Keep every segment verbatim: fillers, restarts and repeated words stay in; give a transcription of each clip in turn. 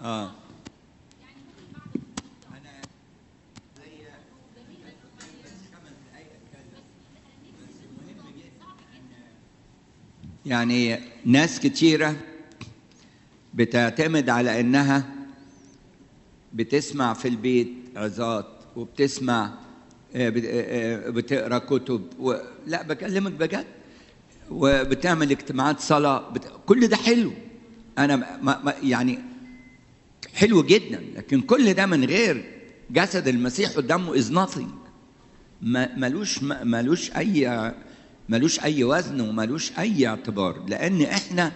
اه يعني ناس كتيرة بتعتمد على إنها بتسمع في البيت عظات وبتسمع آه، بت- آه، آه، بتقرا كتب و... لا بكلمك بجد، وبتعمل اجتماعات صلاة بت... كل ده حلو. أنا ما... ما... يعني حلو جدا، لكن كل ده من غير جسد المسيح ودمه is nothing. ما... ملوش ما... ملوش أي ملوش أي وزن وملوش أي اعتبار، لأن إحنا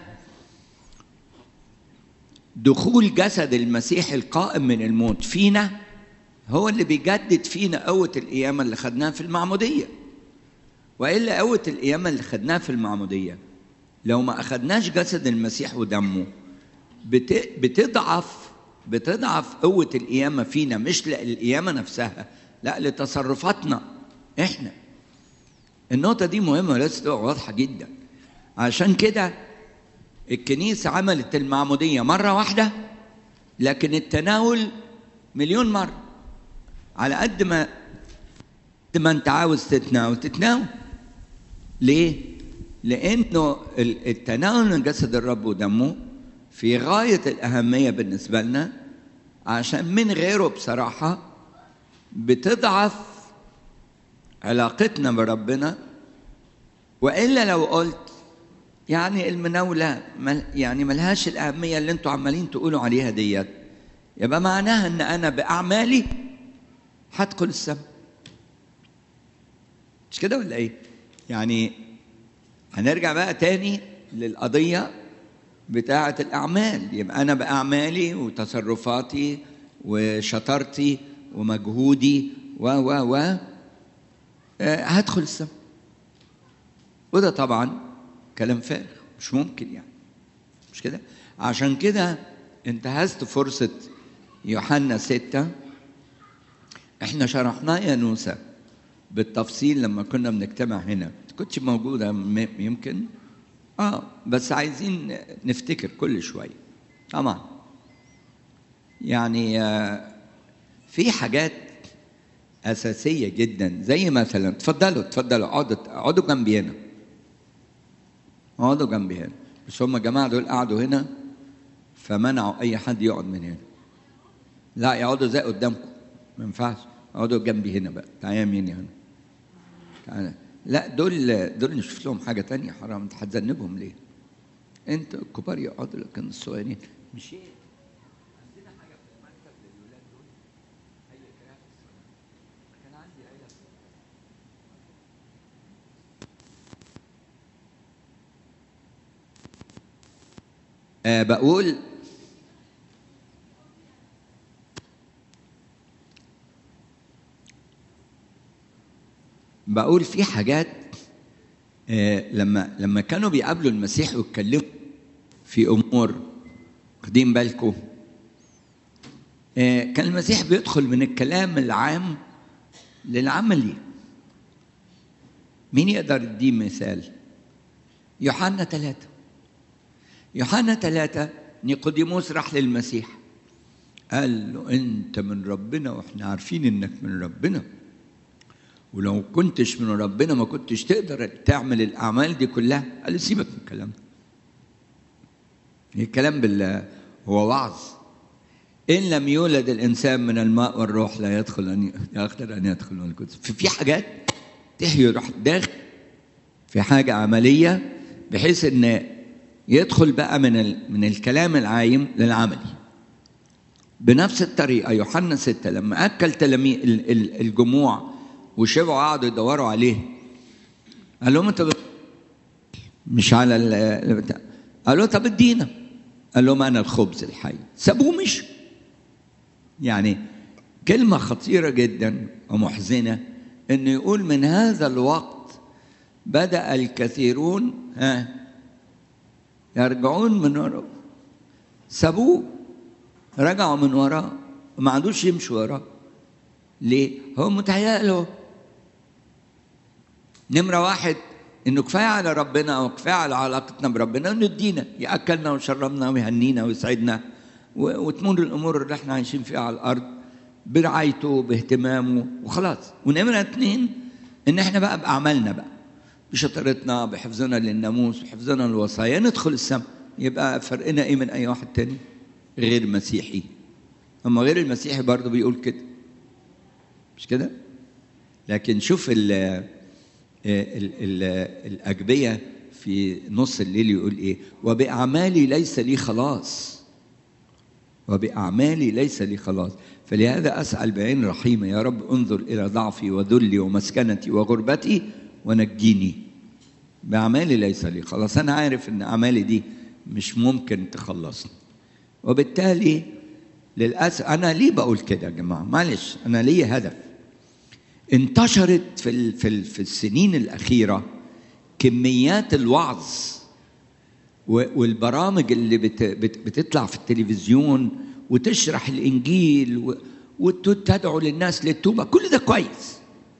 دخول جسد المسيح القائم من الموت فينا هو اللي بيجدد فينا قوة القيامة اللي خدناها في المعمودية. وإلا قوة القيامة اللي خدناها في المعمودية لو ما أخدناش جسد المسيح ودمه بت... بتضعف بتضعف قوة القيامة فينا، مش للقيامة نفسها، لا لتصرفاتنا إحنا. النقطة دي مهمة ولازم تبقى واضحة جدا. عشان كده الكنيسة عملت المعمودية مرة واحدة، لكن التناول مليون مرة. على قد ما قد ما انت عاوز تتناول تتناول. ليه؟ لأنه التناول من جسد الرب ودمه في غاية الأهمية بالنسبة لنا، عشان من غيره بصراحة بتضعف علاقتنا بربنا. وإلا لو قلت يعني المناولة مل يعني ملهاش الأهمية اللي انتوا عمالين تقولوا عليها ديت، يبقى معناها ان انا بأعمالي هدخل السماء. مش كده ولا ايه؟ يعني هنرجع بقى تاني للقضية بتاعة الأعمال. يبقى أنا بأعمالي وتصرفاتي وشطارتي ومجهودي و و و هدخل السماء. وده طبعا كلام فارغ، مش ممكن يعني، مش كده؟ عشان كده انتهزت فرصة يوحنا ستة. احنا شرحناه يا نوسة بالتفصيل لما كنا بنجتمع هنا، كنتش موجودة يمكن، اه بس عايزين نفتكر كل شوية. طبعا يعني آه في حاجات أساسية جدا، زي مثلا تفضلوا تفضلوا اقعدوا اقعدوا جنبي هنا، اقعدوا جنبي هنا. بس هم الجماعة دول قعدوا هنا فمنعوا أي حد يقعد من هنا. لا يقعدوا زي قدامكم، ما ينفعش. اقعدوا جنبي هنا بقى، تعالى يميني هنا، تعالى. لا دول دول نشوف لهم حاجة تانية، حرام انت هتذنبهم ليه؟ انت الكبار يقعدوا لكن الصغيرين مش ايه. عندنا حاجة في المكتب للولاد دول، هي كراسي كان عندي عيلة آه بقول بقول في حاجات آه لما لما كانوا بيقابلوا المسيح ويتكلموا في امور، واخدين بالكم؟ آه كان المسيح بيدخل من الكلام العام للعملي. مين يقدر يديه مثال؟ يوحنا ثلاثة. يوحنا ثلاثة نيقوديموس راح للمسيح قال له انت من ربنا واحنا عارفين انك من ربنا، ولو كنتش من ربنا ما كنتش تقدر تعمل الأعمال دي كلها. قال له سيبك من الكلام ده، الكلام بالله هو وعظ. إن لم يولد الإنسان من الماء والروح لا يدخل أن يقدر أن يدخل ملكوت. في حاجات تحيي روح داخل، في حاجة عملية بحيث إن يدخل بقى من من الكلام العايم للعملي. بنفس الطريقة يوحنا ستة لما أكل تلاميذ الجموع وشبعوا قعدوا يدوروا عليه، قال لهم انت مش على البتاع. قالوا طب ادينا، قال لهم انا الخبز الحي. سابوه مش يعني كلمة خطيرة جدا ومحزنة انه يقول من هذا الوقت بدأ الكثيرون ها يرجعون من وراء. سابوه، رجعوا من وراه وما عندوش يمشوا وراه. ليه؟ هو متهيأ له نمرة واحد إنه كفاية على ربنا أو كفاية على علاقتنا بربنا إنه يدينا يأكلنا ويشربنا ويهنينا ويسعدنا وتمر الامور اللي احنا عايشين فيها على الارض برعايته باهتمامه وخلاص. ونمرة اتنين ان احنا بقى باعمالنا بقى، بشطارتنا، بحفظنا للناموس، بحفظنا للوصايا ندخل السماء. يبقى فرقنا ايه من اي واحد تاني غير مسيحي؟ اما غير المسيحي برضه بيقول كده، مش كده؟ لكن شوف ال ال ال الاجبيه في نص الليل يقول ايه؟ وباعمالي ليس لي خلاص، وباعمالي ليس لي خلاص، فلهذا اسال بعين رحيمه يا رب انظر الى ضعفي وذلي ومسكنتي وغربتي ونجيني. باعمالي ليس لي خلاص، انا عارف ان اعمالي دي مش ممكن تخلصني، وبالتالي للاسف انا ليه بقول كده يا جماعه؟ معلش انا ليه هدف. انتشرت في في في السنين الاخيره كميات الوعظ والبرامج اللي بت بتطلع في التلفزيون وتشرح الانجيل وتدعو للناس للتوبه، كل ده كويس،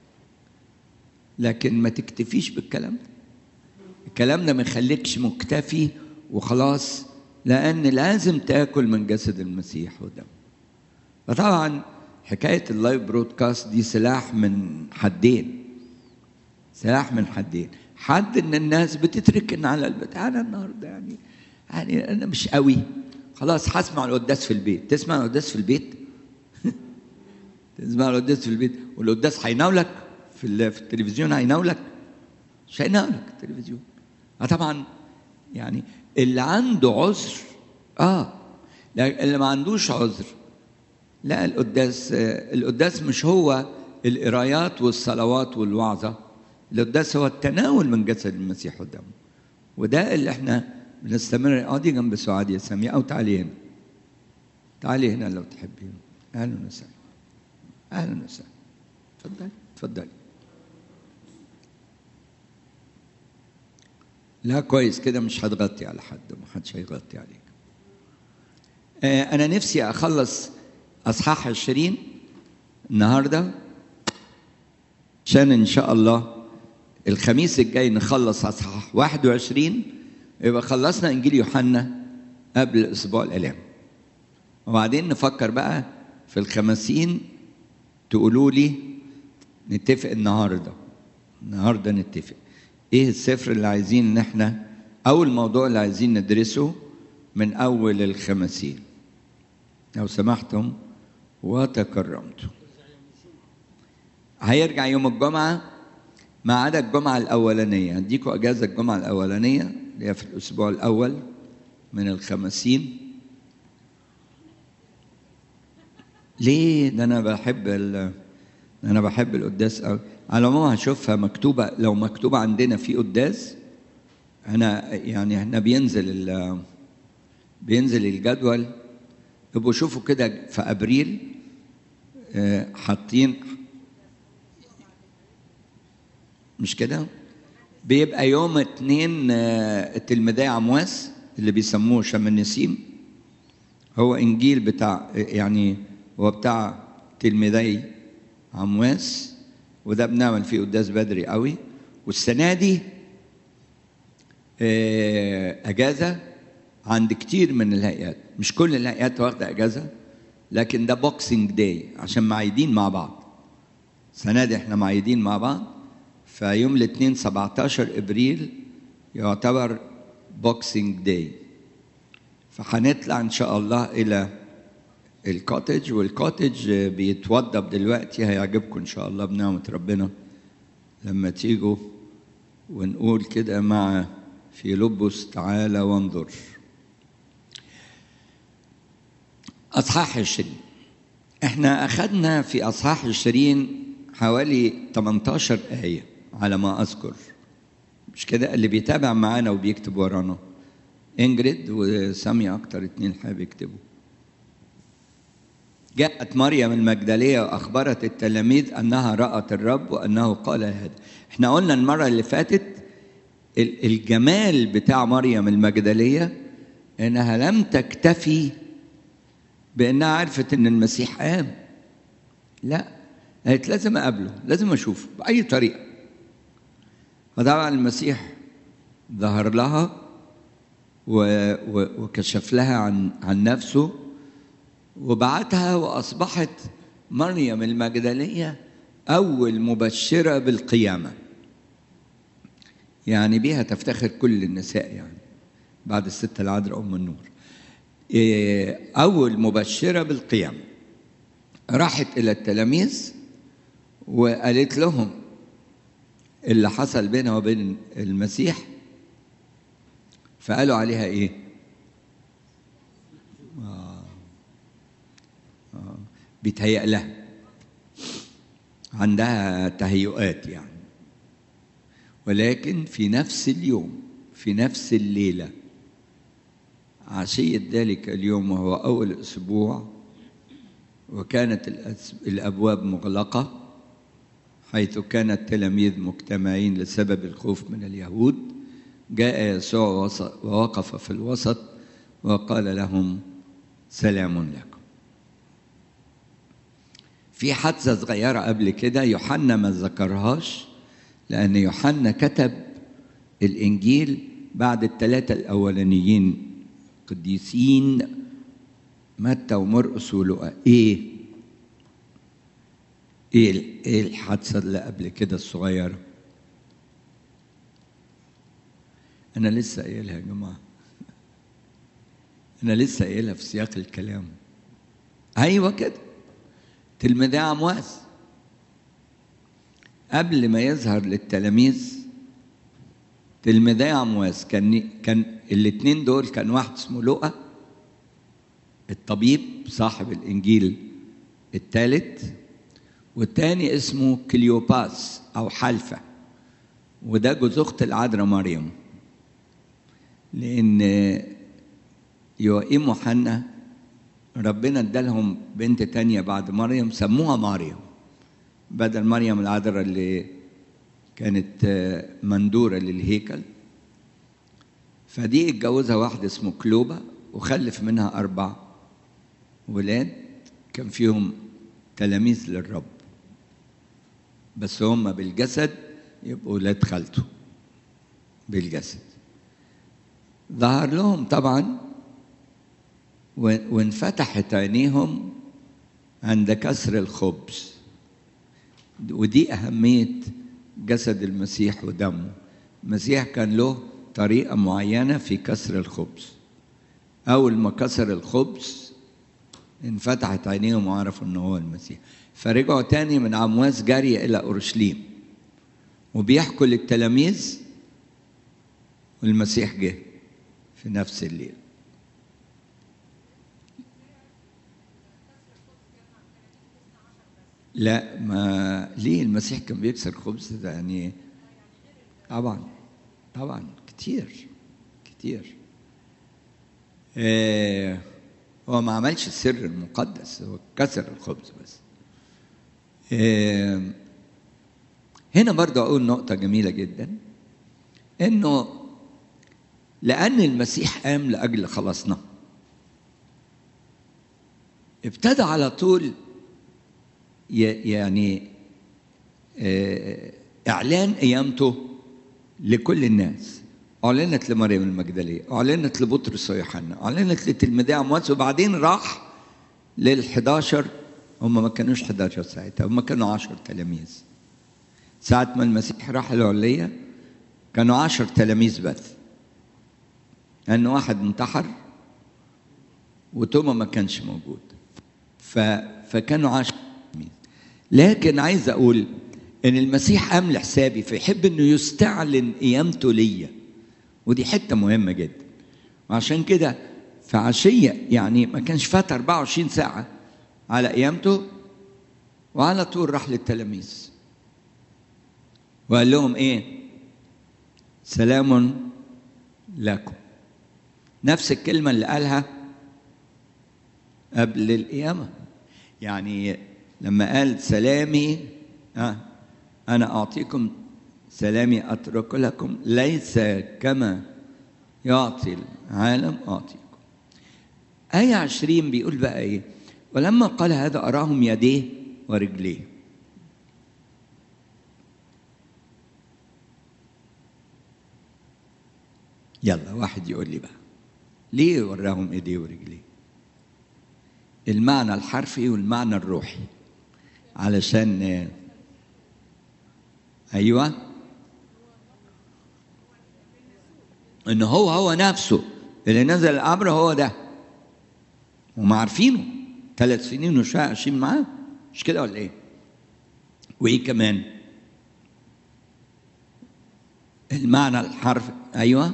لكن ما تكتفيش بالكلام ده. الكلام ده ما يخليكش مكتفي وخلاص، لأن لازم تاكل من جسد المسيح ودمه. فطبعا حكاية اللايف برودكاست دي سلاح من حدين، سلاح من حدين. حد ان الناس بتتركن على البتاع انا النهارده يعني يعني انا مش قوي، خلاص هسمع القداس في البيت. تسمع القداس في البيت؟ تسمع القداس في البيت والقداس هيناولك في في التلفزيون؟ هيناولك؟ مش هيناولك التلفزيون. اه طبعا يعني اللي عنده عذر اه، اللي ما عندوش عذر لا. القداس القداس مش هو القرايات والصلوات والوعظه، القداس هو التناول من جسد المسيح ودمه، وده اللي احنا بنستمر. اه دي جنب سعاد يا سامية، او تعالي هنا، تعالي هنا لو تحبين. اهلا وسهلا، اهلا وسهلا، اتفضلي اتفضلي. لا كويس كده، مش هتغطي على حد، ما حدش هيغطي عليك. آه انا نفسي اخلص اصحاح عشرين النهارده، عشان ان شاء الله الخميس الجاي نخلص اصحاح واحد وعشرين، يبقى خلصنا انجيل يوحنا قبل اسبوع الالام. وبعدين نفكر بقى في الخمسين، تقولوا لي نتفق النهارده النهارده نتفق ايه السفر اللي عايزين ان احنا، او الموضوع اللي عايزين ندرسه من اول الخمسين لو سمحتم وتكرمتم. هيرجع يوم الجمعه ما عدا الجمعه الاولانيه، هديكوا اجازه الجمعه الاولانيه اللي هي في الاسبوع الاول من الخمسين. ليه؟ ده انا بحب ال انا بحب القداس قوي. على العموم هشوفها مكتوبه، لو مكتوبه عندنا في قداس انا يعني احنا بينزل ال بينزل الجدول، يبقوا شوفوا كده في ابريل اه حاطين، مش كده؟ بيبقى يوم اتنين اه التلميذي عمواس اللي بيسموه شم النسيم، هو انجيل بتاع يعني هو بتاع تلميذي عمواس، وده بنعمل فيه قداس بدري قوي. والسنه دي اجازه عند كتير من الهيئات، مش كل الهيئات واخده اجازه، لكن ده بوكسينج داي عشان معيدين مع بعض. السنه دي احنا معيدين مع بعض، فيوم الاثنين سبعتاشر ابريل يعتبر بوكسينج داي، فهنطلع ان شاء الله الى الكوتج. والكوتج بيتوضب دلوقتي، هيعجبكم ان شاء الله بنعمه ربنا لما تيجوا ونقول كده مع فيلبس تعالى وانظر. اصحاح عشرين، احنا اخذنا في اصحاح عشرين حوالي تمنتاشر آية على ما اذكر، مش كده؟ اللي بيتابع معانا وبيكتب ورانا انجريد وسامية اكتر اتنين حابب يكتبوا. جاءت مريم المجدلية وأخبرت التلاميذ أنها رأت الرب وأنه قال هذا. احنا قلنا المرة اللي فاتت الجمال بتاع مريم المجدلية أنها لم تكتفي بأنها عرفت أن المسيح قام، لا، قالت لازم أقابله، لازم أشوفه بأي طريقة. فطبعا المسيح ظهر لها وكشف لها عن عن نفسه وبعتها وأصبحت مريم المجدلية أول مبشرة بالقيامة، يعني بها تفتخر كل النساء يعني بعد الست العذراء أم النور. أول مبشرة بالقيامة. راحت إلى التلاميذ وقالت لهم اللي حصل بينها وبين المسيح، فقالوا عليها إيه؟ آه. آه. بيتهيأ لها، عندها تهيؤات يعني. ولكن في نفس اليوم، في نفس الليلة، عشية ذلك اليوم وهو أول أسبوع، وكانت الأبواب مغلقة حيث كان التلاميذ مجتمعين لسبب الخوف من اليهود، جاء يسوع ووقف في الوسط وقال لهم سلام لكم. في حادثة صغيرة قبل كده يوحنا ما ذكرهاش، لأن يوحنا كتب الإنجيل بعد الثلاثة الأولانيين قديسين متى ومرقس ولوقا. إيه؟ إيه إيه الحادثة اللي قبل كده الصغيرة؟ أنا لسه قايلها يا جماعة، أنا لسه قايلها في سياق الكلام. أيوة كده، تلميذي عمواس قبل ما يظهر للتلاميذ. تلميذي عمواس كان كان الاثنين دول، كان واحد اسمه لوقا الطبيب صاحب الإنجيل الثالث، والتاني اسمه كليوباس أو حلفة، وده جوز أخت العذراء مريم، لأن يوائيم وحنا ربنا ادالهم بنت تانية بعد مريم سموها مريم، بدل مريم العذراء اللي كانت مندورة للهيكل. فدي اتجوزها واحد اسمه كلوبا وخلف منها أربع ولاد كان فيهم تلاميذ للرب، بس هم بالجسد يبقوا ولاد خالته بالجسد. ظهر لهم طبعا وانفتحت عينيهم عند كسر الخبز، ودي أهمية جسد المسيح ودمه. المسيح كان له طريقة معينة في كسر الخبز. أول ما كسر الخبز انفتحت عينيهم وعرفوا أنه هو المسيح، فرجعوا تاني من عمواس جارية إلى أورشليم وبيحكوا للتلاميذ، والمسيح جه في نفس الليل. لا، ما ليه المسيح كان بيكسر خبز ده يعني؟ طبعا طبعا كتير كتير. آه هو ما عملش السر المقدس، هو كسر الخبز بس. آه هنا برضه أقول نقطة جميلة جدا، إنه لأن المسيح قام لأجل خلاصنا، ابتدى على طول يعني إعلان قيامته لكل الناس. أعلنت لمريم المجدلية، أعلنت لبطرس ويوحنا، أعلنت لتلميذي عمواس، وبعدين راح للحداشر. هم ما كانوش حداشر ساعتها، هم كانوا عشر تلاميذ. ساعة ما المسيح راح العلية كانوا عشر تلاميذ بس، لأن واحد انتحر وتوما ما كانش موجود، ف... فكانوا عشر تلاميذ. لكن عايز أقول إن المسيح قام لحسابي، فيحب إنه يستعلن قيامته ليا، ودي حتة مهمة جدا. وعشان كده في عشية يعني ما كانش فات أربعة وعشرين ساعة على قيامته، وعلى طول راح للتلاميذ وقال لهم إيه؟ سلام لكم. نفس الكلمة اللي قالها قبل القيامة، يعني لما قال سلامي آه أنا أعطيكم سلامي أترك لكم، ليس كما يعطي العالم أعطيكم. آية عشرين بيقول بقى إيه؟ ولما قال هذا أراهم يديه ورجليه. يلا واحد يقول لي بقى ليه وراهم ايديه ورجليه؟ المعنى الحرفي والمعنى الروحي علشان ايوه ان هو هو نفسه اللي نزل الامر هو ده، وما عارفينه ثلاث سنين وشويه عايشين معاه، مش كده ولا ايه؟ وايه كمان؟ المعنى الحرفي ايوه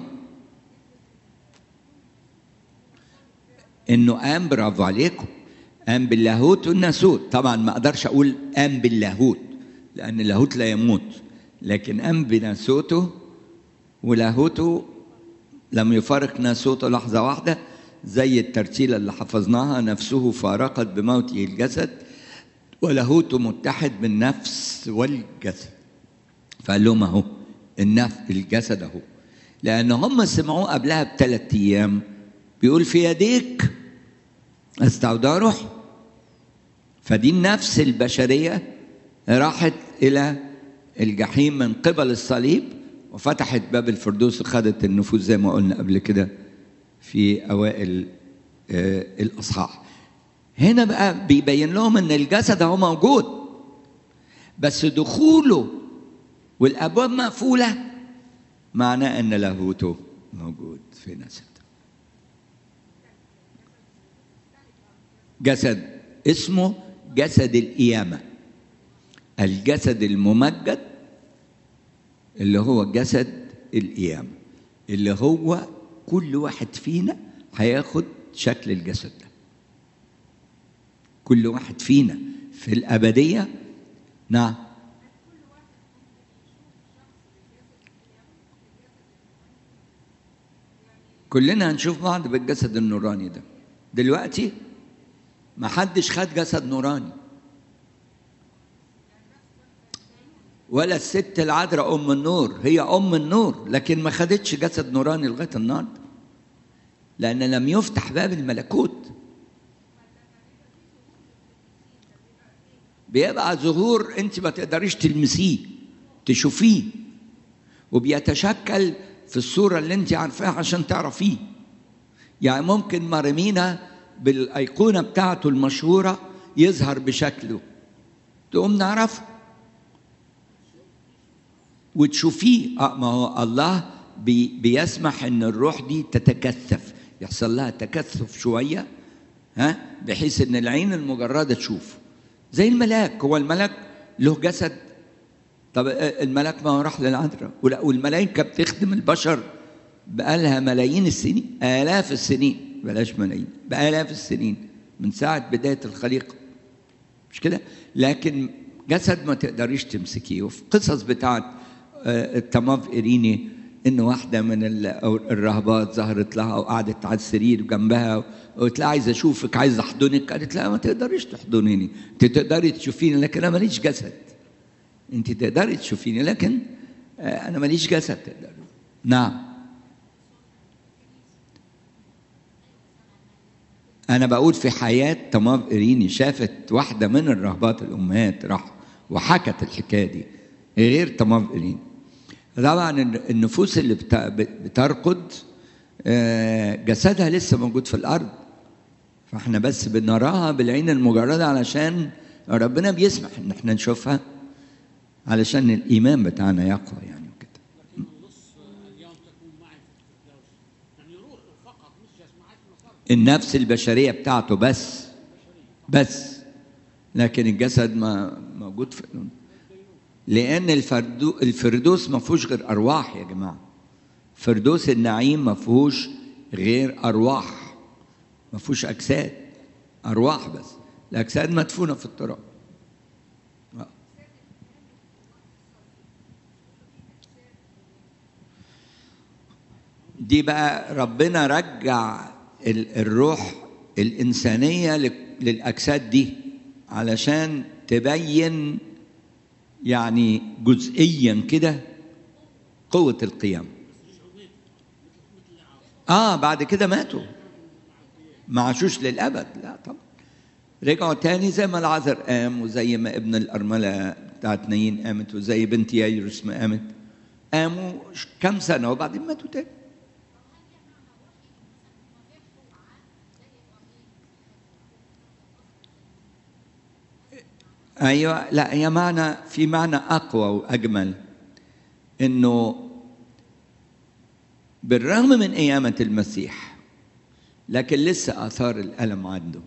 انه قام، برافو عليكم، قام باللاهوت والناسوت. طبعا ما اقدرش اقول قام باللاهوت لان اللاهوت لا يموت، لكن قام بناسوته، ولاهوته لم يفارق ناسوته لحظه واحده، زي الترتيله اللي حفظناها: نفسه فارقت بموته الجسد ولاهوته متحد بالنفس والجسد. فقال لهم اهو النفس الجسد اهو، لان هم سمعوه قبلها بثلاث ايام بيقول في يديك استودع روحي. فدي النفس البشريه راحت الى الجحيم من قبل الصليب، وفتحت باب الفردوس وخدت النفوس زي ما قلنا قبل كده في اوائل آه الاصحاح. هنا بقى بيبين لهم ان الجسد هو موجود، بس دخوله والابواب مقفوله معناه ان لاهوته موجود في نفسه. جسد اسمه جسد القيامة، الجسد الممجد اللي هو جسد القيامة، اللي هو كل واحد فينا هياخد شكل الجسد ده. كل واحد فينا في الأبدية. نعم، كلنا هنشوف بعض بالجسد النوراني ده. دلوقتي ما حدش خد جسد نوراني، ولا الست العذراء أم النور، هي أم النور لكن ما خدتش جسد نوراني لغاية النهارده، لأن لم يفتح باب الملكوت. بيبقى ظهور أنت ما تقدريش تلمسيه تشوفيه، وبيتشكل في الصورة اللي أنت عارفاها عشان تعرفيه. يعني ممكن مريمينا بالأيقونة بتاعته المشهورة يظهر بشكله، تقوم نعرفه وتشوفيه. اه ما هو الله بي بيسمح ان الروح دي تتكثف، يحصل لها تكثف شويه، ها، بحيث ان العين المجرده تشوف زي الملاك. هو الملاك له جسد؟ طب الملاك ما هو راح للعذراء، والملائكه بتخدم البشر بقالها ملايين السنين، آلاف السنين، بلاش ملايين، بآلاف السنين من ساعة بداية الخليقة، مش كده؟ لكن جسد ما تقدريش تمسكيه. وفي قصص بتاعت التماف إيريني إن واحدة من الراهبات ظهرت لها وقعدت على السرير جنبها وقلت لها عايزة أشوفك، عايزة أحضنك. قالت لها ما تقدريش تحضنيني، أنت تقدري تشوفيني لكن أنا ماليش جسد. أنت تقدري تشوفيني لكن أنا ماليش جسد تقدري. نعم، أنا بقول في حياة تماف إيريني شافت واحدة من الراهبات الأمهات راح وحكت الحكاية دي، غير تماف إيريني. طبعا النفوس اللي بترقد جسدها لسه موجود في الأرض، فاحنا بس بنراها بالعين المجردة علشان ربنا بيسمح إن احنا نشوفها علشان الإيمان بتاعنا يقوى يعني وكده. النفس البشرية بتاعته بس بس لكن الجسد ما موجود في، لأن الفردوس ما فيهوش غير أرواح يا جماعة. فردوس النعيم ما فيهوش غير أرواح، ما فيهوش أجساد، أرواح بس، الأجساد مدفونة في التراب. دي بقى ربنا رجع الروح الإنسانية للأجساد دي علشان تبين يعني جزئيا كده قوة القيامة. آه بعد كده ماتوا، ما عاشوش للأبد، لا طبعا، رجعوا تاني زي ما العذر قام، وزي ما ابن الأرملة بتاعت نايين قامت، وزي بنت يايروس ما قامت، قاموا كم سنة وبعدين ماتوا تاني. أيوة، لا هي معنى، في معنى أقوى وأجمل، إنه بالرغم من قيامة المسيح لكن لسه آثار الألم عنده.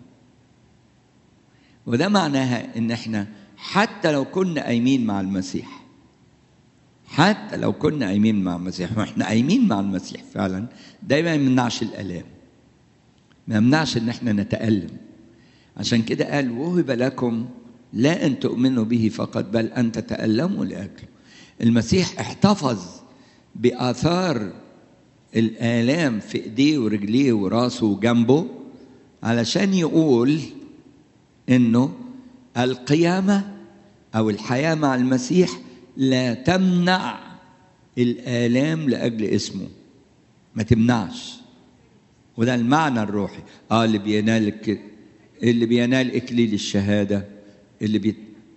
وده معناها إن إحنا حتى لو كنا قايمين مع المسيح، حتى لو كنا قايمين مع المسيح، وإحنا قايمين مع المسيح فعلا، ده ما يمنعش الآلام، ما يمنعش إن إحنا نتألم. عشان كده قال وهب لكم لا أن تؤمنوا به فقط بل أن تتألموا لأجله. المسيح احتفظ بآثار الآلام في إيديه ورجليه وراسه وجنبه علشان يقول إنه القيامة أو الحياة مع المسيح لا تمنع الآلام لأجل اسمه، ما تمنعش. وده المعنى الروحي. آه اللي بينال اللي بينال إكليل الشهادة، اللي بي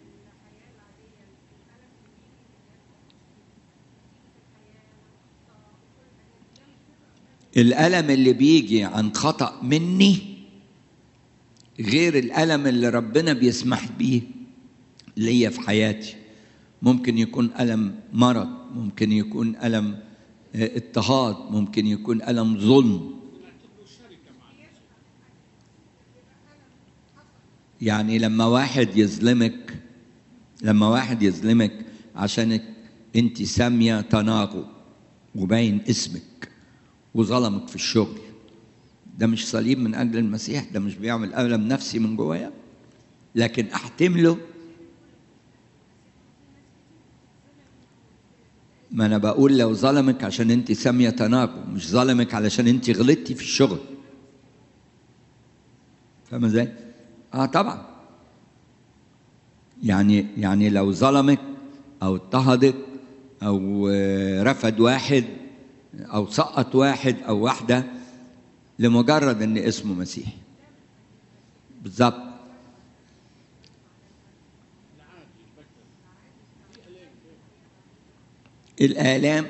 الألم اللي بيجي عن خطأ مني غير الألم اللي ربنا بيسمح بيه ليا في حياتي. ممكن يكون ألم مرض، ممكن يكون ألم اضطهاد، ممكن يكون ألم ظلم. يعني لما واحد يظلمك، لما واحد يظلمك عشان انت سامية تناغو وباين اسمك وظلمك في الشغل، ده مش صليب من أجل المسيح؟ ده مش بيعمل ألم نفسي من جوايا؟ لكن أحتمله. ما أنا بقول لو ظلمك عشان أنت سامية تناغو، مش ظلمك علشان أنت غلطتي في الشغل. فاهمة إزاي؟ آه طبعا. يعني يعني لو ظلمك أو اضطهدك أو رفض واحد أو سقط واحد أو واحدة لمجرد أن اسمه مسيحي، بالظبط. الآلام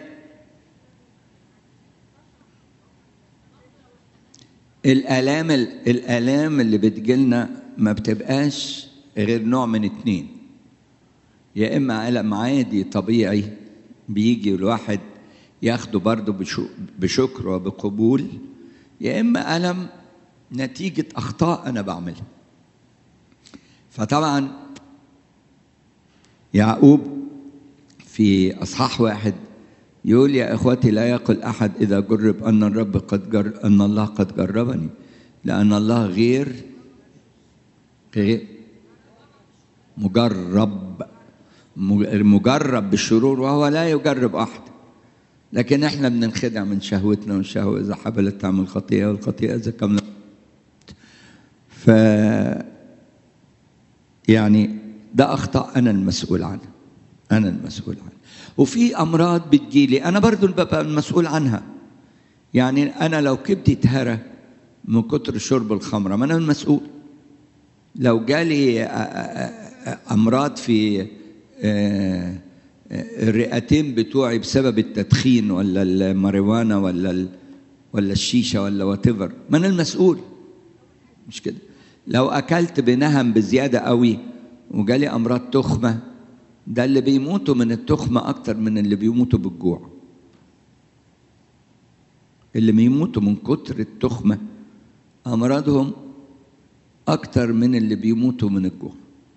الآلام الآلام اللي بتجيلنا ما بتبقاش غير نوع من اتنين. يا إما ألم عادي طبيعي بيجي الواحد ياخده برضه بشكر وبقبول، يا إما ألم نتيجة أخطاء أنا بعملها. فطبعا يعقوب في أصحاح واحد يقول يا إخوتي لا يقل أحد إذا جرب أن الرب قد جر أن الله قد جربني، لأن الله غير غير مجرب مجرب بالشرور وهو لا يجرب أحد. لكن احنا بننخدع من شهوتنا، والشهوة إذا حبلت تعمل خطيئة، والخطيئة إذا كملت. ف يعني ده أخطاء أنا المسؤول عنها، أنا المسؤول عنها. وفي أمراض بتجيلي أنا برضو ببقى المسؤول عنها. يعني أنا لو كبدي اتهرى من كتر شرب الخمرة ما أنا المسؤول. لو جالي أمراض في الرئتين بتوعي بسبب التدخين ولا الماريجوانا ولا ولا الشيشة ولا واتيفر، ما أنا المسؤول، مش كده؟ لو أكلت بنهم بزيادة قوي وجالي أمراض تخمة، ده اللي بيموتوا من التخمة أكتر من اللي بيموتوا بالجوع. اللي بيموتوا من كتر التخمة أمراضهم أكتر من اللي بيموتوا من الجوع.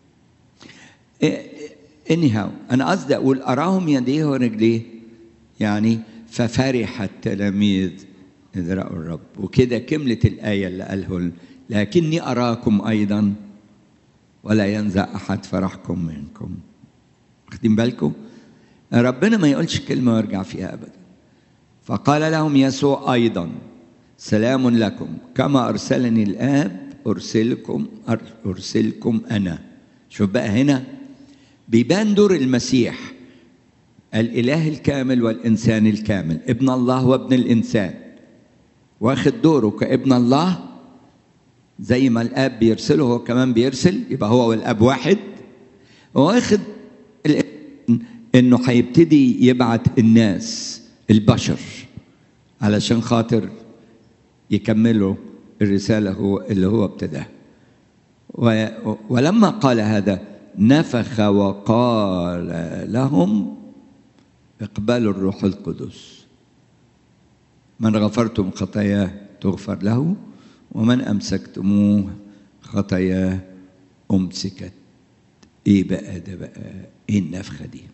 anyhow أنا قصدي أقول أراهم يديه ورجليه، يعني ففرح التلاميذ إذ رأوا الرب. وكده كملت الآية اللي قاله لكني أراكم أيضا ولا ينزع أحد فرحكم منكم. واخدين بالكم؟ ربنا ما يقولش كلمة ويرجع فيها أبدا. فقال لهم يسوع أيضا سلام لكم، كما أرسلني الآب أرسلكم أرسلكم أنا. شوف بقى هنا بيبان دور المسيح، الإله الكامل والإنسان الكامل، ابن الله وابن الإنسان، واخد دوره كابن الله زي ما الآب بيرسله هو كمان بيرسل، يبقى هو والآب واحد. واخد إنه هيبتدي يبعت الناس البشر علشان خاطر يكملوا الرسالة هو اللي هو ابتداها. ولما قال هذا نفخ وقال لهم اقبلوا الروح القدس. من غفرتم خطاياه تغفر له، ومن أمسكتموه خطاياه أمسكت. إيه بقى ده بقى؟ إيه النفخة دي؟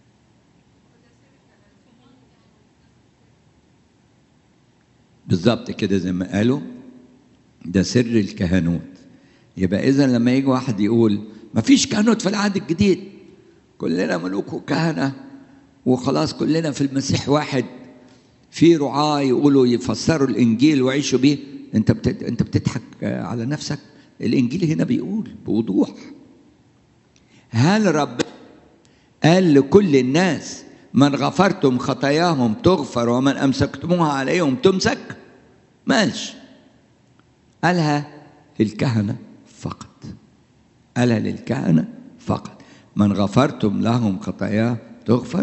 بالظبط كده زي ما قالوا، ده سر الكهنوت. يبقى إذا لما يجي واحد يقول ما فيش كهنوت في العهد الجديد، كلنا ملوك وكهنة وخلاص كلنا في المسيح واحد، في رعاة يقولوا يفسروا الإنجيل ويعيشوا بيه، أنت بتت... أنت بتضحك على نفسك. الإنجيل هنا بيقول بوضوح، هل رب قال لكل الناس من غفرتم خطاياهم تغفر ومن أمسكتموها عليهم تمسك؟ ما قالش، قالها للكهنة فقط، قالها للكهنة فقط. من غفرتم لهم خطاياه تغفر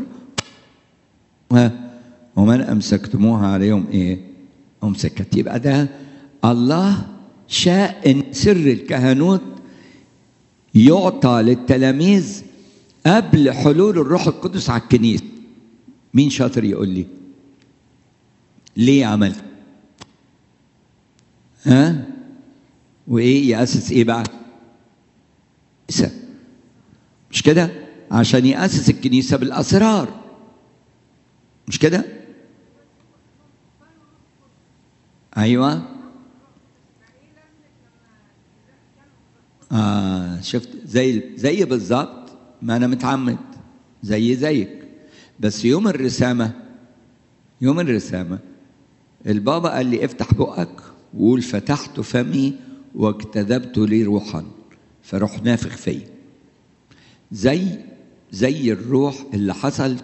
ومن أمسكتموها عليهم إيه؟ أمسكت. يبقى ده الله شاء إن سر الكهنوت يعطى للتلاميذ قبل حلول الروح القدس على الكنيسة. مين شاطر يقول لي ليه عمل؟ ها؟ وإيه يأسس إيه بقى؟ مش كده؟ عشان يأسس الكنيسة بالأسرار، مش كده؟ أيوة. آه شفت زي زي بالظبط ما أنا متعمد زي زيك، بس يوم الرسامة يوم الرسامة البابا قال لي افتح بقك وقول فتحت فمي واجتذبت لي روحا فروح نافخ فيا، زي زي الروح اللي حصل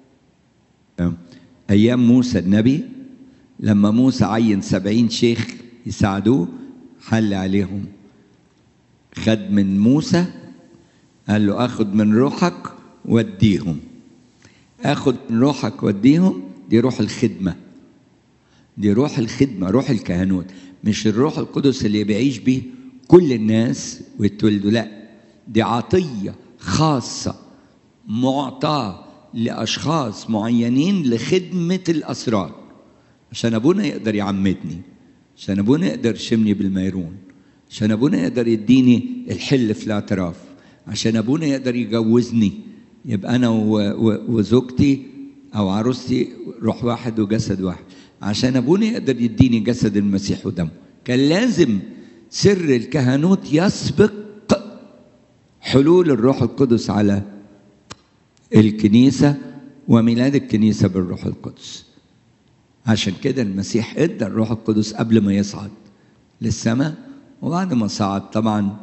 أيام موسى النبي لما موسى عين سبعين شيخ يساعدوه، حل عليهم، خد من موسى قال له أخذ من روحك وديهم، أخذ من روحك وديهم. دي روح الخدمة، دي روح الخدمة، روح الكهنوت، مش الروح القدس اللي بيعيش به كل الناس ويتولدوا، لا، دي عطية خاصة معطاة لأشخاص معينين لخدمة الأسرار، عشان أبونا يقدر يعمدني، عشان أبونا يقدر يشمني بالميرون، عشان أبونا يقدر يديني الحل في الاعتراف، عشان أبونا يقدر يجوزني، يبقى أنا وزوجتي أو عروستي روح واحد وجسد واحد، عشان أبونا يقدر يديني جسد المسيح ودمه. كان لازم سر الكهنوت يسبق حلول الروح القدس على الكنيسة وميلاد الكنيسة بالروح القدس. عشان كده المسيح ادى الروح القدس قبل ما يصعد للسماء، وبعد ما صعد طبعا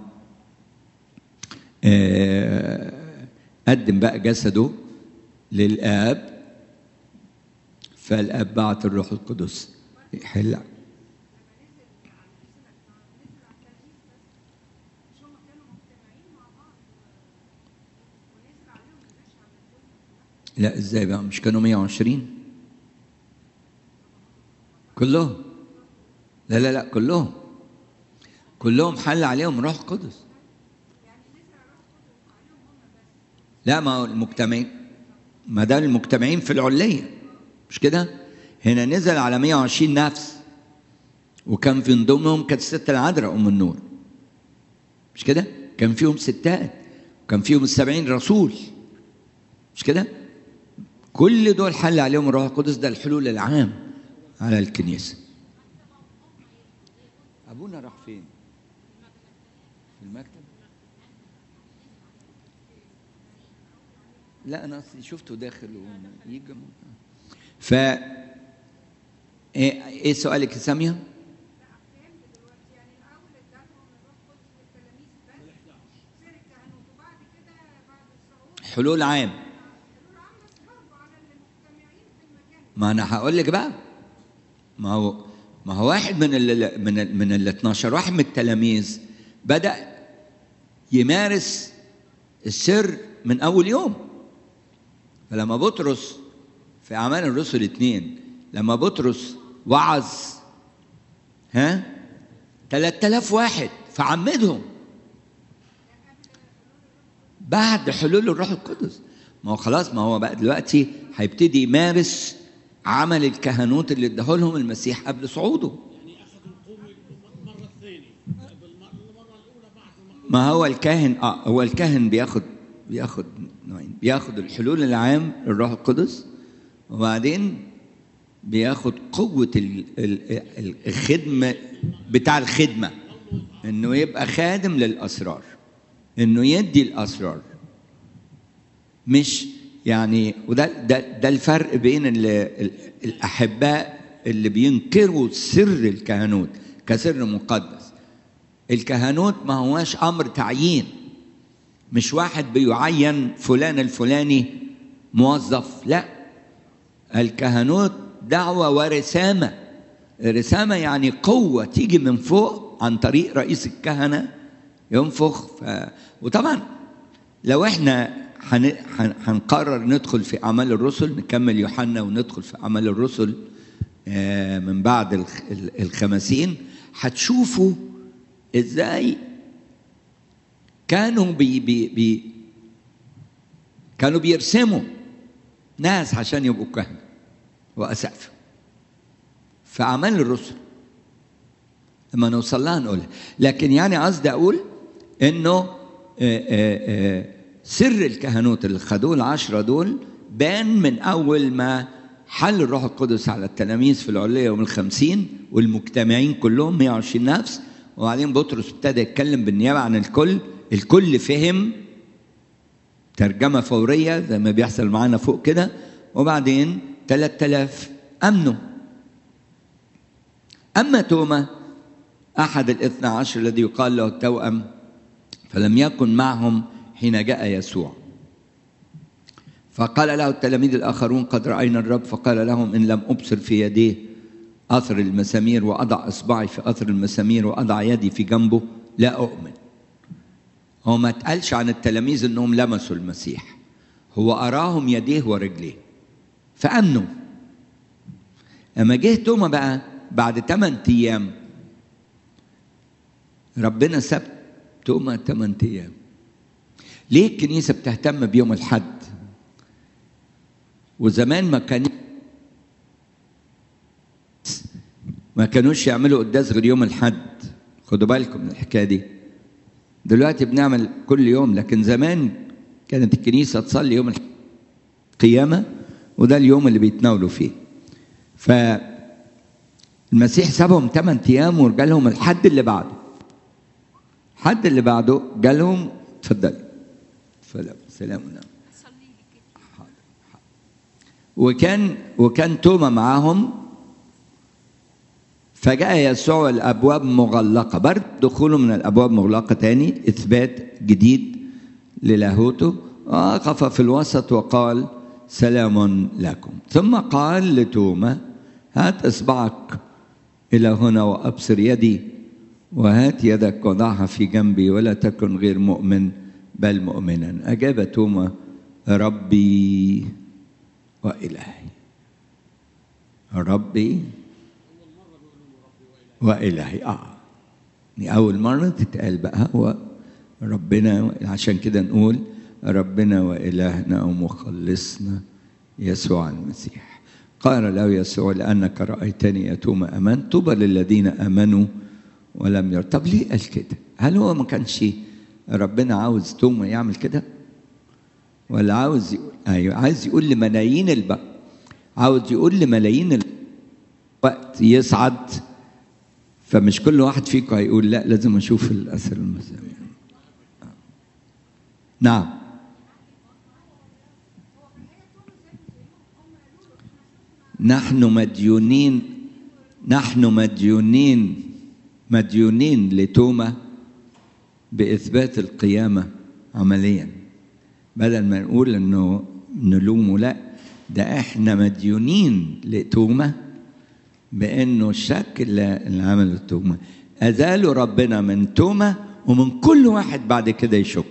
قدم بقى جسده للآب، فالآب بعت الروح القدس يحل. لا ازاي بقى؟ مش كانوا مية وعشرين كلهم؟ لا لا لا كلهم كلهم حل عليهم روح القدس. لا ما هو المجتمعين، ما ده المجتمعين في العلية، مش كده؟ هنا نزل على مية وعشرين نفس، وكان في ضمنهم كانت الست العذراء أم النور، مش كده؟ كان فيهم ستات، وكان فيهم السبعين رسول، مش كده؟ كل دول حل عليهم الروح القدس. ده الحلول العام على الكنيسة. أبونا راح فين؟ في المكتب؟ لا أنا أصلي شفته داخل ويجي. ف إيه, إيه سؤالك يا سامية؟ حلول عام. ما أنا هقول لك بقى، ما هو ما هو واحد من ال من ال من ال اثناشر واحد من التلاميذ بدأ يمارس السر من أول يوم. فلما بطرس في أعمال الرسل اثنين، لما بطرس وعظ ها ثلاثة آلاف واحد فعمدهم بعد حلول الروح القدس. ما هو خلاص، ما هو بقى دلوقتي هيبتدي يمارس عمل الكهنوت اللي اداه لهم المسيح قبل صعوده. يعني اخذوا القوه المره الثانيه، بالمره الاولى بعد ما هو الكاهن اه هو الكاهن بياخد بياخد نوعين، بياخد الحلول العام للروح القدس، وبعدين بياخد قوة الخدمة بتاع الخدمة، انه يبقى خادم للأسرار، انه يدي الأسرار. مش يعني، وده ده ده الفرق بين الأحباء اللي بينكروا سر الكهنوت كسر مقدس. الكهنوت ما هواش أمر تعيين، مش واحد بيعين فلان الفلاني موظف، لا، الكهنوت دعوة ورسامة. رسامة يعني قوة تيجي من فوق عن طريق رئيس الكهنة ينفخ. ف... وطبعا لو احنا حن... هنقرر ندخل في أعمال الرسل، نكمل يوحنا وندخل في أعمال الرسل من بعد الخمسين، هتشوفوا ازاي كانوا بي بي بي كانوا بيرسموا ناس عشان يبقوا كهنة وأسقف في أعمال الرسل. لما نوصل لها نقولها، لكن يعني قصدي أقول إنه آآ آآ سر الكهنوت اللي خدوه العشرة دول بان من أول ما حل الروح القدس على التلاميذ في العلية يوم الخمسين والمجتمعين كلهم مئة وعشرين نفس، وبعدين بطرس ابتدى يتكلم بالنيابة عن الكل، الكل فهم ترجمة فورية زي ما بيحصل معانا فوق كده، وبعدين ثلاثة آلاف أمنوا. أما توما أحد الاثنى عشر الذي يقال له التوأم فلم يكن معهم حين جاء يسوع، فقال له التلاميذ الآخرون قد رأينا الرب، فقال لهم إن لم أبصر في يديه أثر المسامير وأضع إصبعي في أثر المسامير وأضع يدي في جنبه لا أؤمن. هو ما تقالش عن التلاميذ أنهم لمسوا المسيح، هو أراهم يديه ورجليه فأمنوا. أما جه توما بقى بعد ثمانية أيام، ربنا ساب توما ثمانية أيام. ليه الكنيسة بتهتم بيوم الحد؟ وزمان ما كان ما كانوش يعملوا قداس غير يوم الحد، خدوا بالكم من الحكاية دي. دلوقتي بنعمل كل يوم، لكن زمان كانت الكنيسة تصلي يوم القيامة، وده اليوم اللي بيتناولوا فيه. فالمسيح سابهم ثمانية أيام ورجالهم الحد اللي بعده. الحد اللي بعده جالهم اتفضل سلام سلام ونعم. وكان وكان توما معاهم، فجاء يسوع الأبواب مغلقة، برد دخوله من الأبواب مغلقة تاني، إثبات جديد للاهوته. وقف في الوسط وقال سلام لكم، ثم قال لتوما هات إصبعك إلى هنا وأبصر يدي، وهات يدك وضعها في جنبي، ولا تكن غير مؤمن بل مؤمنا. أجاب توما ربي وإلهي. ربي وإلهي آه يعني أول مرة تتقال بقى هو ربنا، عشان كده نقول ربنا وإلهنا ومخلصنا يسوع المسيح. قال له يسوع لأنك رأيتني يا توما آمنت، طوبى للذين آمنوا ولم يروا. طب ليه قال كده؟ هل هو ما كانش ربنا عاوز توما يعمل كده؟ ولا عاوز يقول أيوة عايز يقول لملايين البقى عاوز يقول لملايين الوقت يصعد، فمش كل واحد فيكم هيقول لا لازم أشوف الأثر المسامير. نعم نحن مديونين نحن مديونين مديونين لتوما بإثبات القيامة عمليا، بدل ما نقول إنه نلومه، لا ده إحنا مديونين لتوما بأنه الشك اللي عمله توما أزالوا ربنا من توما ومن كل واحد بعد كده يشك.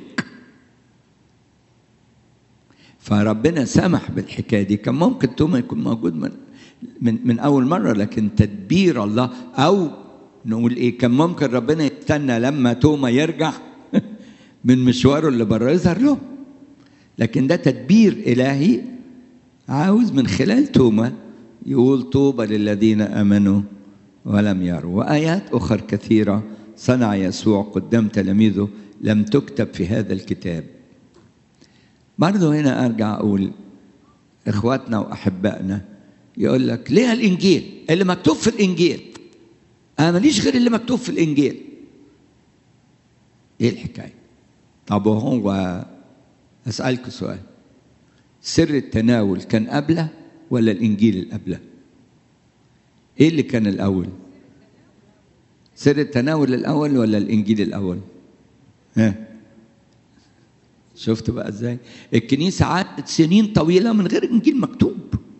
فربنا سمح بالحكاية دي. كان ممكن توما يكون موجود من من من أول مرة، لكن تدبير الله، أو نقول إيه، كان ممكن ربنا يستنى لما توما يرجع من مشواره اللي بره يظهر له. لكن ده تدبير إلهي عاوز من خلال توما يقول طوبى للذين آمنوا ولم يروا. وآيات أخرى كثيرة صنع يسوع قدام تلاميذه لم تكتب في هذا الكتاب. برضه هنا أرجع أقول إخواتنا وأحبائنا يقول لك ليه الإنجيل اللي مكتوب في الإنجيل؟ أنا ماليش غير اللي مكتوب في الإنجيل. إيه الحكاية؟ طب وهو أسألك سؤال، سر التناول كان قبله ولا الإنجيل اللي قبله؟ إيه اللي كان الأول؟ سر التناول الأول ولا الإنجيل الأول؟ ها؟ شفت بقى إزاي؟ الكنيسة عدت سنين طويلة من غير إنجيل مكتوب.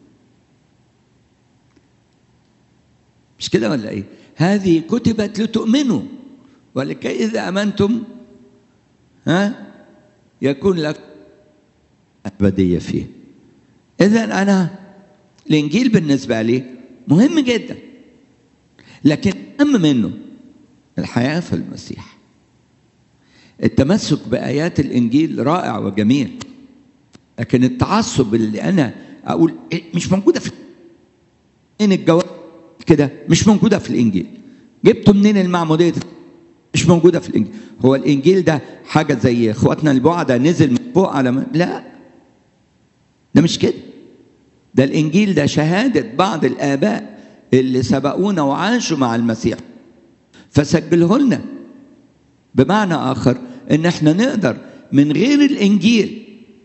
مش كده ولا إيه؟ هذه كتبت لتؤمنوا ولكي إذا آمنتم ها يكون لك أبدية فيه. إذن أنا الإنجيل بالنسبة لي مهم جدا، لكن أهم منه الحياة في المسيح. التمسك بآيات الإنجيل رائع وجميل، لكن التعصب اللي أنا أقول مش موجودة في إن الجواب كده مش موجودة في الإنجيل، جبته منين المعمودية مش موجودة في الإنجيل. هو الإنجيل ده حاجة زي إخواتنا البعدة نزل من فوق على من؟ لا، ده مش كده. ده الإنجيل ده شهادة بعض الآباء اللي سبقونا وعاشوا مع المسيح فسجله لنا. بمعنى آخر إن إحنا نقدر من غير الإنجيل،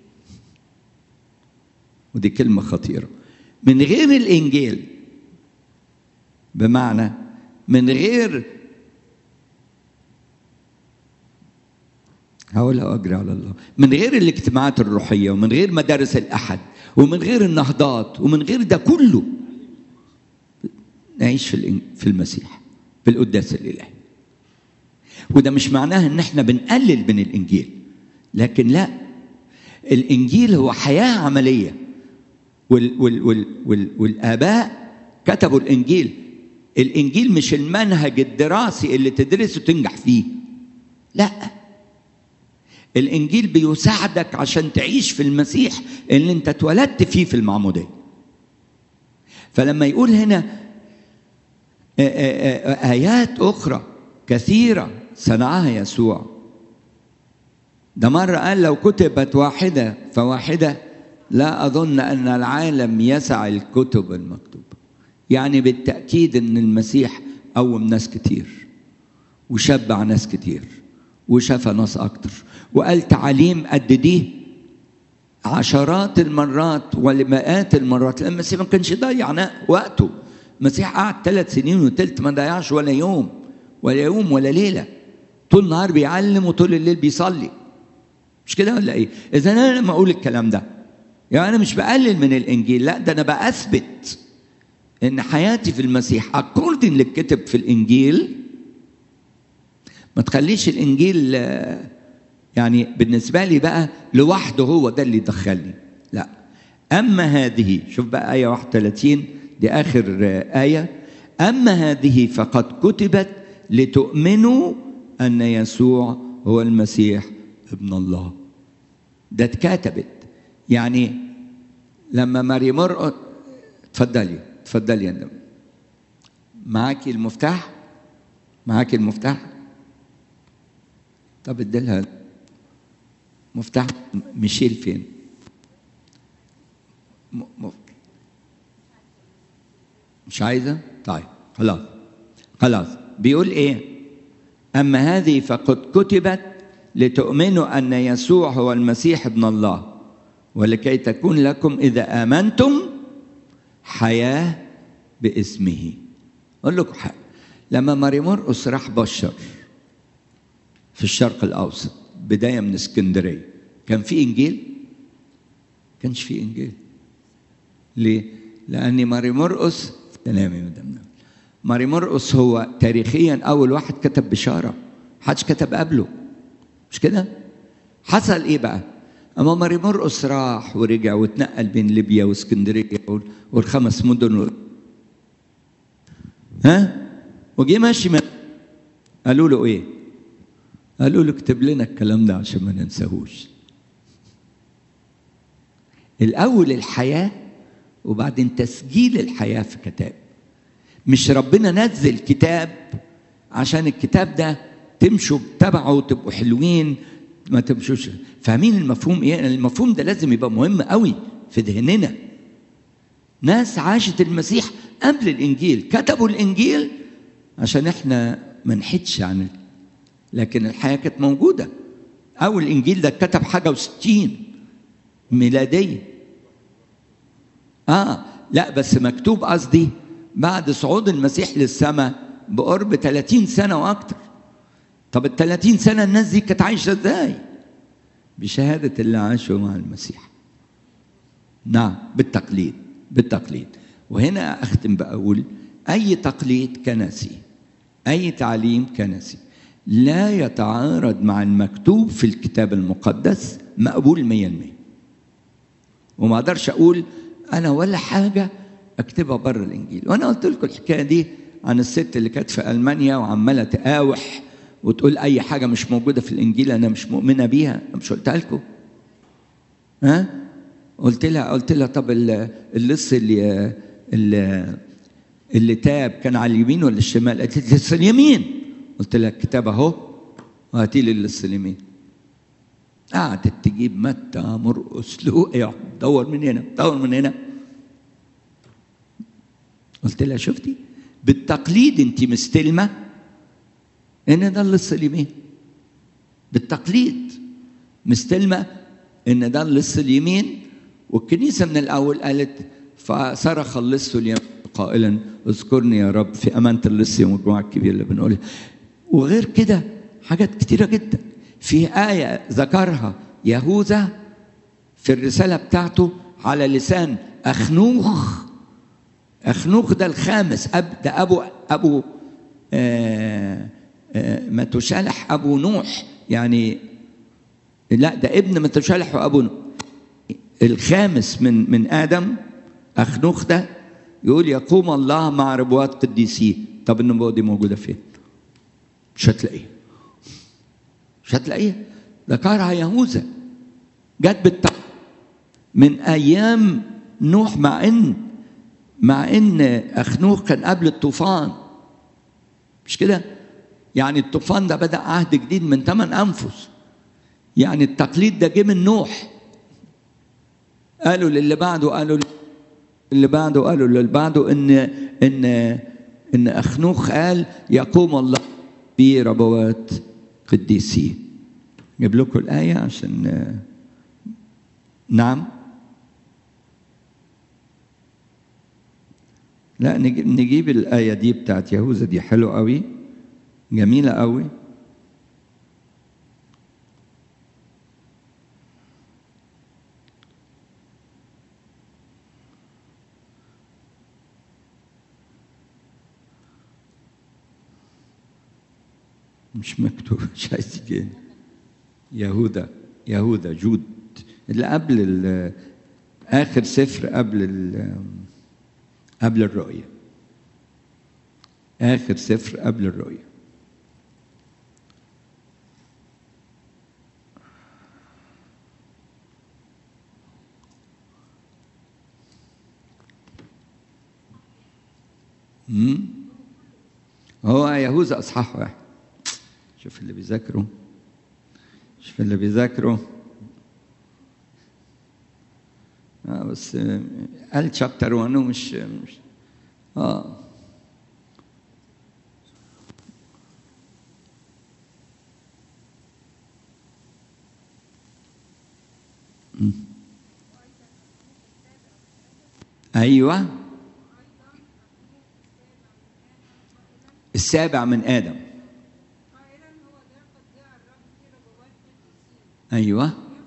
ودي كلمة خطيرة، من غير الإنجيل، بمعنى من غير هقولها وأجري على الله، من غير الاجتماعات الروحية ومن غير مدارس الأحد ومن غير النهضات ومن غير ده كله نعيش في في المسيح في القداس الإلهي. وده مش معناه ان احنا بنقلل من الإنجيل، لكن لا، الإنجيل هو حياة عملية، وال وال وال وال والآباء كتبوا الإنجيل. الإنجيل مش المنهج الدراسي اللي تدرسه تنجح فيه، لا، الإنجيل بيساعدك عشان تعيش في المسيح اللي انت اتولدت فيه في المعمودية. فلما يقول هنا آيات أخرى كثيرة صنعها يسوع، ده مرة قال لو كتبت واحدة فواحدة لا أظن أن العالم يسع الكتب المكتوبة. يعني بالتأكيد أن المسيح قوم ناس كتير وشبع ناس كتير وشفى ناس أكتر وقال تعليم قد دي عشرات المرات ولمئات المرات. لأن المسيح ما كانش يضيع وقته. المسيح قعد ثلاث سنين وتلت ما ضيعش ولا يوم ولا يوم ولا ليلة، طول النهار بيعلم وطول الليل بيصلي. مش كده ولا ايه؟ إذا أنا لما أقول الكلام ده يعني أنا مش بقلل من الإنجيل، لا، ده أنا بأثبت إن حياتي في المسيح أكوردين للكتب في الإنجيل. ما تخليش الإنجيل يعني بالنسبة لي بقى لوحده هو ده اللي يدخلني، لا. أما هذه، شوف بقى آية واحد وثلاثين دي آخر آية، أما هذه فقد كتبت لتؤمنوا أن يسوع هو المسيح ابن الله. ده اتكتبت. يعني لما ماري مرقس، اتفضلي اتفضلي يا ندم، معاكي المفتاح؟ معاكي المفتاح؟ طب اديلها مفتاح. ميشيل فين؟ م... م... مش عايزة؟ طيب خلاص خلاص. بيقول ايه؟ أما هذه فقد كتبت لتؤمنوا أن يسوع هو المسيح ابن الله ولكي تكون لكم إذا آمنتم حياة باسمه. أقول لكم حاجة، لما ماري مرقس راح بشر في الشرق الأوسط بداية من اسكندرية، كان في إنجيل؟ كانش في إنجيل. ليه؟ لأن ماري مرقس، تنامي مدام، ماري مرقس هو تاريخيا أول واحد كتب بشارة، محدش كتب قبله، مش كده؟ حصل إيه بقى؟ أما ماري مرقس راح ورجع واتنقل بين ليبيا واسكندرية والخمس مدن، ها؟ وجي ماشي من... قالوا له إيه؟ قالوا له اكتب لنا الكلام ده عشان ما ننساهوش. الأول الحياة وبعدين تسجيل الحياة في كتاب. مش ربنا نزل كتاب عشان الكتاب ده تمشوا تبعه وتبقوا حلوين ما تمشوش. فاهمين المفهوم ايه؟ المفهوم ده لازم يبقى مهم قوي في ذهننا. ناس عاشت المسيح قبل الإنجيل، كتبوا الإنجيل عشان احنا ما نحدش عن، لكن الحياة كانت موجودة. أول الإنجيل ده كتب حاجة وستين ميلادية. آه لا بس مكتوب قصدي بعد صعود المسيح للسماء بقرب ثلاثين سنة وأكتر. طب ال ثلاثين سنة الناس دي كانت عايشة إزاي؟ بشهادة اللي عاشوا مع المسيح. نعم بالتقليد بالتقليد. وهنا أختم بقول أي تقليد كنسي، أي تعليم كنسي لا يتعارض مع المكتوب في الكتاب المقدس مقبول مية المية. وما أقدرش أقول أنا ولا حاجة أكتبها بره الإنجيل. وأنا قلت لكم الحكاية دي عن الست اللي كانت في ألمانيا وعمالة تقاوح وتقول أي حاجة مش موجودة في الإنجيل أنا مش مؤمنة بيها. مش قلتها لكم؟ ها؟ قلت لها قلت لها طب اللص اللي اللي اللي تاب كان على اليمين ولا الشمال؟ قالت لي لص اليمين. قلت لها الكتاب اهو وهاتي لي اللص اليمين. قعدت تجيب متى مرقس لوقا دور من هنا دور من هنا. قلت لها شفتي بالتقليد انت مستلمه ان ده اللص اليمين. بالتقليد مستلمه ان ده اللص اليمين. والكنيسه من الاول قالت فصرخ اللص اليمين قائلا اذكرني يا رب في امانه اللص يوم الجمعه الكبير اللي بنقولها. وغير كده حاجات كتيره جدا. في ايه ذكرها يهوذا في الرساله بتاعته على لسان اخنوخ. اخنوخ ده الخامس أب ده ابو ابو آه آه متشالح ابو نوح، يعني لا ده ابن متشالح وابو نوح الخامس من من ادم. اخنوخ ده يقول يقوم الله مع ربوات قديسيه. طب النبوه دي موجوده فين؟ مش هتلاقيها مش هتلاقيها. ذكرها يهوذا جت بالتقليد من ايام نوح، مع ان مع ان اخنوخ كان قبل الطوفان. مش كده؟ يعني الطوفان ده بدأ عهد جديد من ثمان انفس. يعني التقليد ده جه من نوح. قالوا للي بعده قالوا اللي بعده قالوا للي بعده ان ان ان اخنوخ قال يقوم الله بربوات قديسيه. جيب لكم الايه عشان نعم لا نجيب, نجيب الايه دي بتاعت يهوذا دي حلوه قوي جميله قوي. مش مكتوب مش عايز يجي. يهوذا يهوذا جود اللي قبل آخر سفر قبل قبل الرؤية. آخر سفر قبل الرؤية. امم هو يهوذا اصحاح واحد. شوف اللي بيذاكروا شوف اللي بيذاكروا اه بس قال شابتر واحد مش مش اه م. ايوه السابع من آدم. أيوة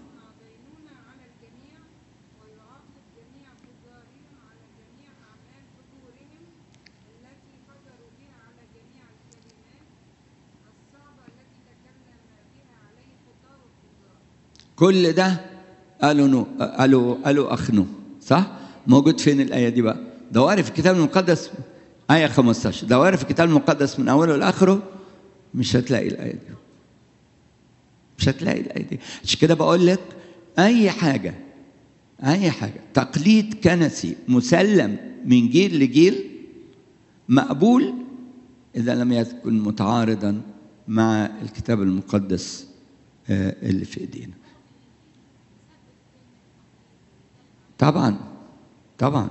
كل ده قالوا نو قالوا قالوا أخنو صح؟ موجود فين الآية دي بقى؟ دواري في الكتاب المقدس آية خمسة عشر. دواري في الكتاب المقدس من أوله لآخره مش هتلاقي الآية دي. مش هتلاقي الآية دي. عشان كده بقول لك أي حاجة أي حاجة تقليد كنسي مسلم من جيل لجيل مقبول إذا لم يكن متعارضا مع الكتاب المقدس اللي في إيدينا. طبعا طبعا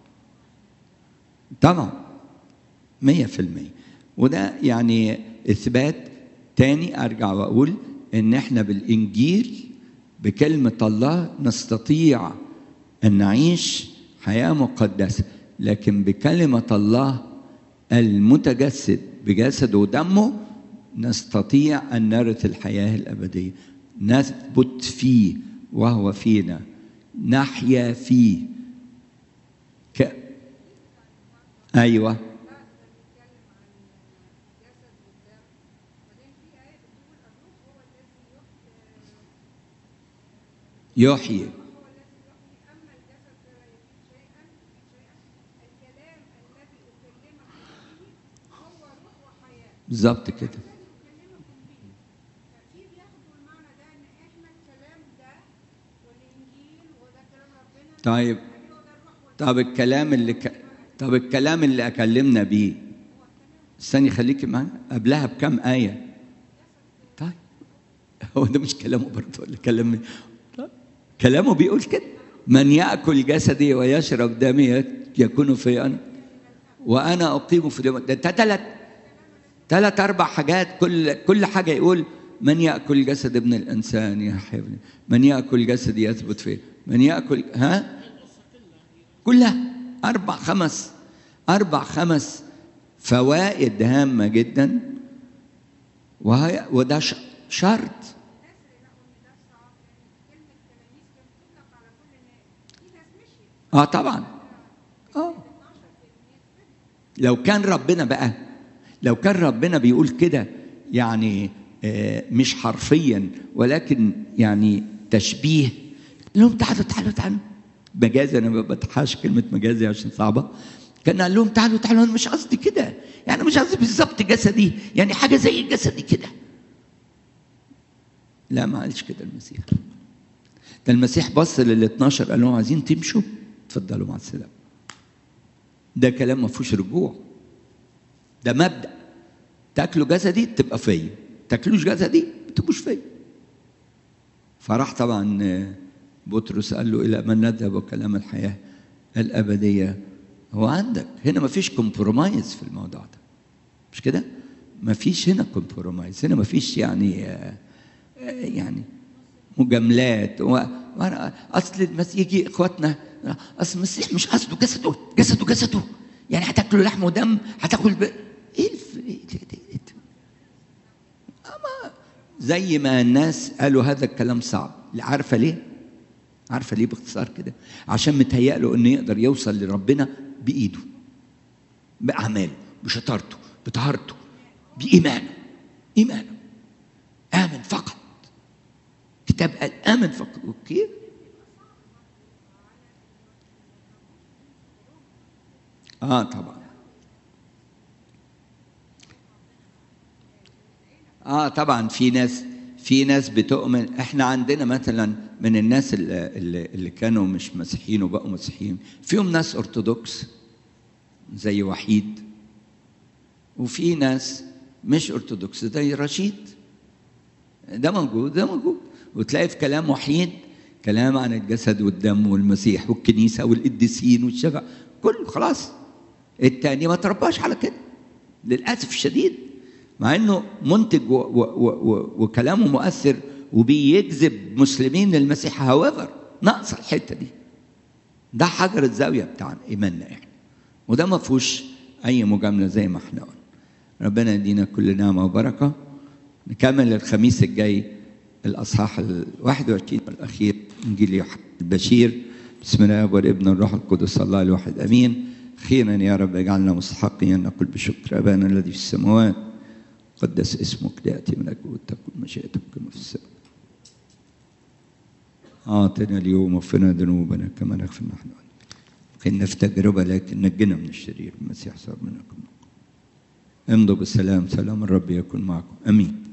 طبعا مية في المية. وده يعني إثبات تاني أرجع وأقول إن إحنا بالإنجيل بكلمة الله نستطيع أن نعيش حياة مقدسة، لكن بكلمة الله المتجسد بجسده ودمه نستطيع أن نرث الحياة الأبدية، نثبت فيه وهو فينا، نحيا فيه. ك... أيوة يحيي. بالظبط كده. طيب طب الكلام اللي ك... طب الكلام اللي أكلمنا بيه استني خليكي معايا قبلها بكم آية. طيب هو ده مش كلامه برضه ولا كلام مين؟ طيب كلامه بيقول كده: من يأكل جسدي ويشرب دمي يكون في أنا وأنا أقيم في اليوم. ده ثلاث ثلاث أربع حاجات، كل كل حاجة يقول من يأكل جسد ابن الإنسان يحيى، من يأكل جسدي يثبت فيه، من يأكل ها كلها أربع خمس أربع خمس فوائد هامة جدا، وهي وده شرط. اه طبعا اه لو كان ربنا بقى لو كان ربنا بيقول كده يعني آه مش حرفيا ولكن يعني تشبيه لهم تعالوا تعالوا تعالوا مجازي، انا ما بتحاش كلمه مجازي عشان صعبه، كان قال لهم تعالوا تعالوا انا مش قصدي كده، يعني مش قصدي بالظبط جسدي، يعني حاجه زي جسدي كده. لا ما قالش كده المسيح. ده المسيح بص لل اتناشر قال لهم عايزين تمشوا اتفضلوا مع السلامه. ده كلام ما فيهوش رجوع، ده مبدأ. تاكلوا جسدي تبقى فيا، تاكلوش جسدي ما تبقوش فيا. فراح طبعا بطرس قال له الى من نذهب وكلام الحياه الابديه هو عندك. هنا ما فيش كومبرومايز في الموضوع ده، مش كده؟ ما فيش هنا كومبرومايز، هنا ما فيش يعني يعني مجاملات. وانا اصل المسيح يجي اخواتنا اصل المسيح مش قصده جسده جسده جسده يعني هتاكلوا لحم ودم، هتاكل ب... ايه الف... اما زي ما الناس قالوا هذا الكلام صعب. عارفه ليه؟ عارفه ليه باختصار كده؟ عشان متهيأ له انه يقدر يوصل لربنا بايده، باعماله، بشطارته، بطهارته، بايمانه. ايمانه امن فقط. كتاب قال امن فقط. اوكي اه طبعا اه طبعا في ناس في ناس بتؤمن. احنا عندنا مثلا من الناس اللي, اللي كانوا مش مسيحيين وبقوا مسيحيين، فيهم ناس ارثوذكس زي وحيد، وفي ناس مش ارثوذكس زي رشيد. ده موجود ده موجود وتلاقي في كلام وحيد كلام عن الجسد والدم والمسيح والكنيسه والقديسين والشفع كله. خلاص التاني ما ترباش على كده للاسف الشديد، مع انه منتج و و و وكلامه مؤثر وبيجذب مسلمين للمسيح. هاويفر ناقصه الحته دي. ده حجر الزاويه بتاع ايماننا احنا، وده ما فيهوش اي مجامله زي ما احنا قلنا. ربنا يدينا كل نعمه وبركه. نكمل الخميس الجاي الاصحاح الواحد وعشرين الاخير انجيل يوحنا البشير. بسم الله والابن والروح القدس الله الواحد امين. خيرا يا رب اجعلنا مستحقين ان نقول بشكر ابانا الذي في السماوات قدس اسمك ليأتي ملكوتك تكن مشيئتك كما في السماء. أعطنا اليوم واغفرنا ذنوبنا كما نغفر نحن. قنا في تجربة لكن نجنا من الشرير. المسيح صار منكم. امضوا بالسلام. سلام الرب يكون معكم. امين.